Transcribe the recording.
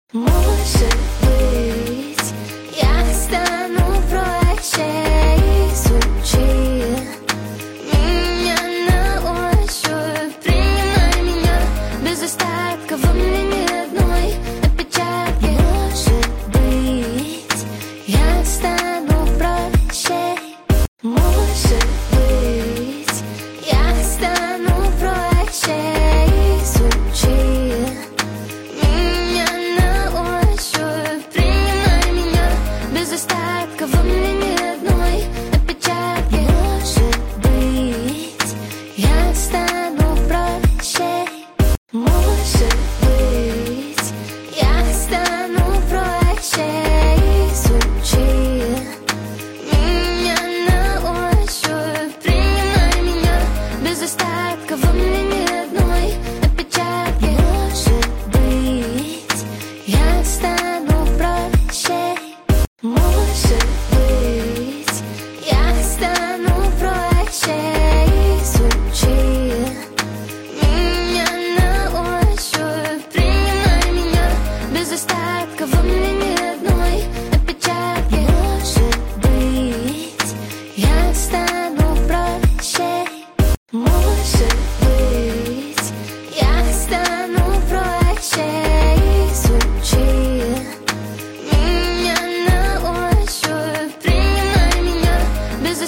Может быть, я стану проще. Изучи меня на ощупь, принимай меня без остатка, во мне ни одной опечатки. Может быть, я стану проще. Может быть, я стану проще. Изучи меня на ощупь, принимай меня без остатка, во мне ни одной опечатки. Может быть, я стану проще. Может быть, я стану проще.